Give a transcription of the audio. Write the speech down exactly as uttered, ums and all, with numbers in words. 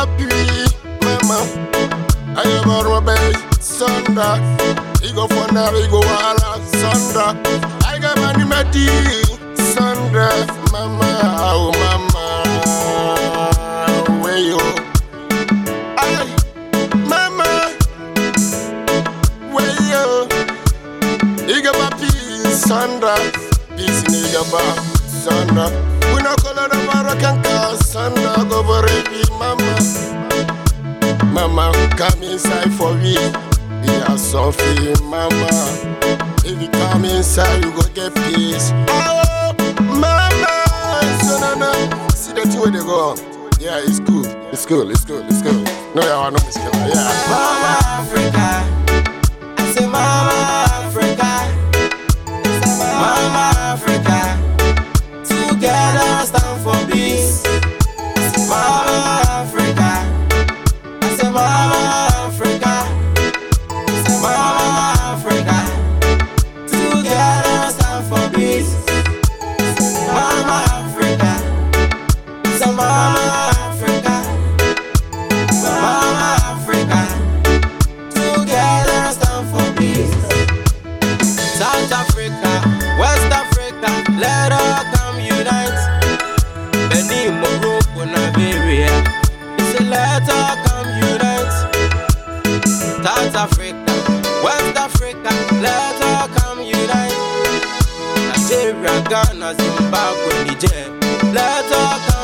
papi, mama. I am a baby, Sandra. Igo Fonda, Igo Wala, Sandra. I got money, Mati, Sandra, mama, oh mama, where you? I, mama, where you? Igo papi, Sandra, peace nigga ba, Sandra. We no call it a Moroccan car, Sandra, go for it, mama. Mama, come inside for me. Yeah, Sophie, mama. If you come inside, you go get peace. Oh, mama. So, no, no. See the two way they go. Yeah, it's cool. It's cool, it's cool, it's cool. No, yeah, I know it's cool. Yeah. Mama Africa. I say Mama Africa. Mama Africa. Together stand for peace. Mama Africa. I say Mama Africa. Mama Africa. Together stand for peace. Mama Africa. So Mama Africa. Mama Africa. Together stand for peace. South Africa, West Africa, let all come unite. Benin, Morocco, Nigeria, it's a let all come unite. South Africa, West Africa, let all come unite. Nigeria, Ghana, Zimbabwe, Niger, let all come